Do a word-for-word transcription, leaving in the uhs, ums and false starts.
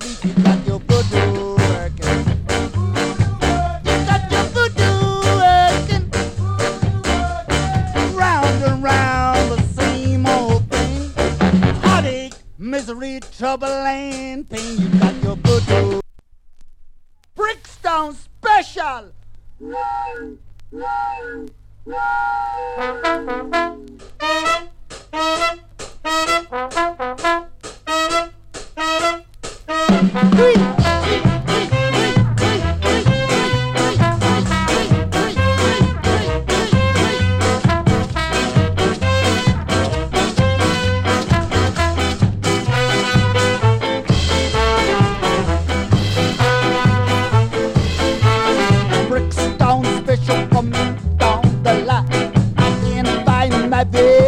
sleep, you got your voodoo working. You got your voodoo working. Round and round the same old thing. Heartache, misery, trouble, and pain. You got your voodoo. Brickstone special. Brickstone special coming down the line. I can find my baby.